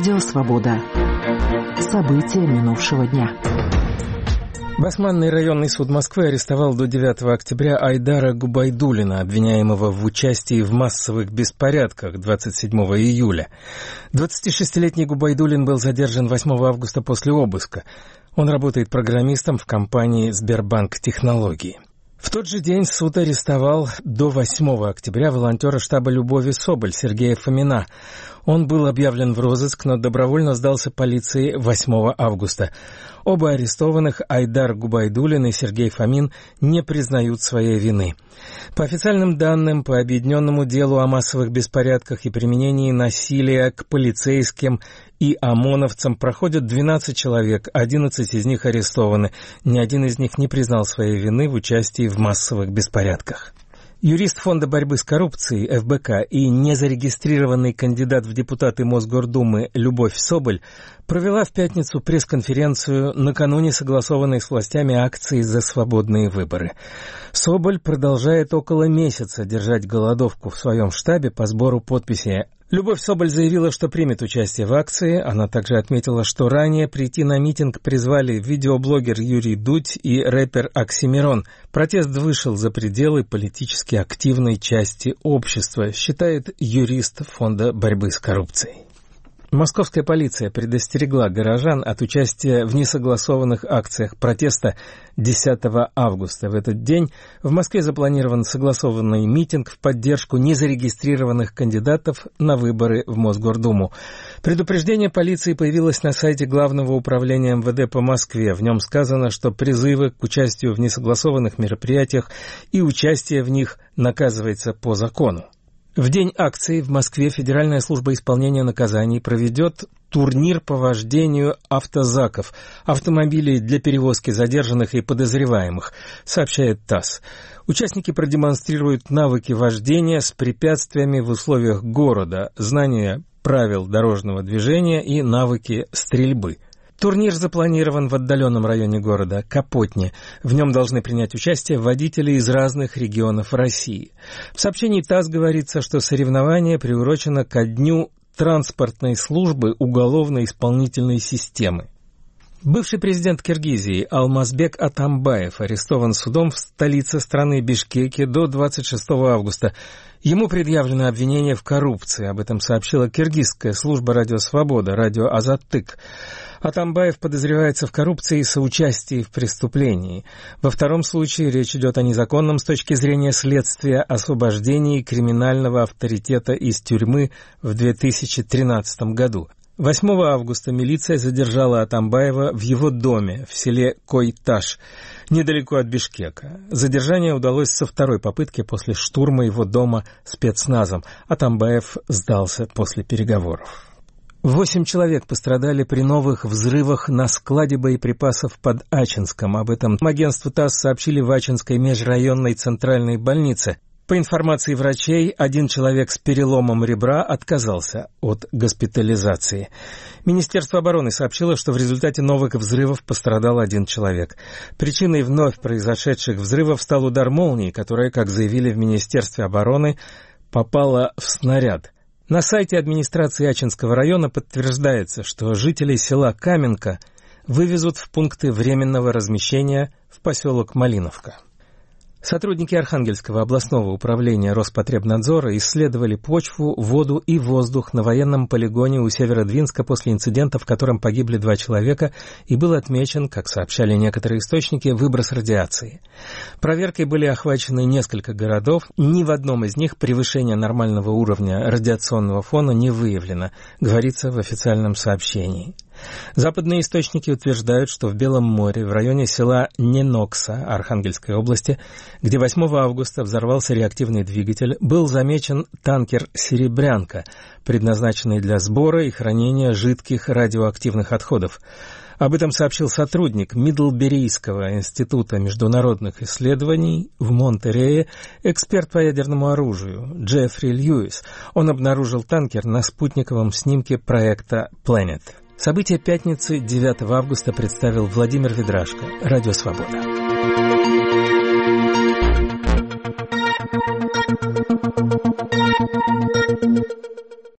Радио «Свобода». События минувшего дня. Басманный районный суд Москвы арестовал до 9 октября Айдара Губайдуллина, обвиняемого в участии в массовых беспорядках 27 июля. 26-летний Губайдуллин был задержан 8 августа после обыска. Он работает программистом в компании «Сбербанк Технологии». В тот же день суд арестовал до 8 октября волонтера штаба «Любови Соболь» Сергея Фомина. Он был объявлен в розыск, но добровольно сдался полиции 8 августа. Оба арестованных, Айдар Губайдуллин и Сергей Фомин, не признают своей вины. По официальным данным, по объединенному делу о массовых беспорядках и применении насилия к полицейским и ОМОНовцам проходят 12 человек, 11 из них арестованы. Ни один из них не признал своей вины в участии в массовых беспорядках. Юрист Фонда борьбы с коррупцией ФБК и незарегистрированный кандидат в депутаты Мосгордумы Любовь Соболь провела в пятницу пресс-конференцию накануне согласованной с властями акции «За свободные выборы». Соболь продолжает около месяца держать голодовку в своем штабе по сбору подписей. Любовь Соболь заявила, что примет участие в акции. Она также отметила, что ранее прийти на митинг призвали видеоблогер Юрий Дудь и рэпер Оксимирон. Протест вышел за пределы политически активной части общества, считает юрист Фонда борьбы с коррупцией. Московская полиция предостерегла горожан от участия в несогласованных акциях протеста 10 августа. В этот день в Москве запланирован согласованный митинг в поддержку незарегистрированных кандидатов на выборы в Мосгордуму. Предупреждение полиции появилось на сайте Главного управления МВД по Москве. В нем сказано, что призывы к участию в несогласованных мероприятиях и участие в них наказывается по закону. В день акции в Москве Федеральная служба исполнения наказаний проведет турнир по вождению автозаков, автомобилей для перевозки задержанных и подозреваемых, сообщает ТАСС. Участники продемонстрируют навыки вождения с препятствиями в условиях города, знания правил дорожного движения и навыки стрельбы. Турнир запланирован в отдаленном районе города Капотне. В нем должны принять участие водители из разных регионов России. В сообщении ТАСС говорится, что соревнование приурочено ко дню транспортной службы уголовно-исполнительной системы. Бывший президент Киргизии Алмазбек Атамбаев арестован судом в столице страны Бишкеке до 26 августа. Ему предъявлено обвинение в коррупции. Об этом сообщила киргизская служба «Радио Свобода», радио «Азаттык». Атамбаев подозревается в коррупции и соучастии в преступлении. Во втором случае речь идет о незаконном с точки зрения следствия освобождении криминального авторитета из тюрьмы в 2013 году. 8 августа милиция задержала Атамбаева в его доме в селе Койташ, недалеко от Бишкека. Задержание удалось со второй попытки после штурма его дома спецназом. Атамбаев сдался после переговоров. 8 человек пострадали при новых взрывах на складе боеприпасов под Ачинском. Об этом агентству ТАСС сообщили в Ачинской межрайонной центральной больнице. По информации врачей, один человек с переломом ребра отказался от госпитализации. Министерство обороны сообщило, что в результате новых взрывов пострадал один человек. Причиной вновь произошедших взрывов стал удар молнии, которая, как заявили в Министерстве обороны, попала в снаряд. На сайте администрации Ачинского района подтверждается, что жителей села Каменка вывезут в пункты временного размещения в поселок Малиновка. Сотрудники Архангельского областного управления Роспотребнадзора исследовали почву, воду и воздух на военном полигоне у Северодвинска после инцидента, в котором погибли 2 человека, и был отмечен, как сообщали некоторые источники, выброс радиации. Проверкой были охвачены несколько городов, ни в одном из них превышение нормального уровня радиационного фона не выявлено, говорится в официальном сообщении. Западные источники утверждают, что в Белом море, в районе села Ненокса Архангельской области, где 8 августа взорвался реактивный двигатель, был замечен танкер «Серебрянка», предназначенный для сбора и хранения жидких радиоактивных отходов. Об этом сообщил сотрудник Мидлберийского института международных исследований в Монтерее, эксперт по ядерному оружию Джеффри Льюис. Он обнаружил танкер на спутниковом снимке проекта Planet. События пятницы 9 августа представил Владимир Ведрашко, Радио Свобода.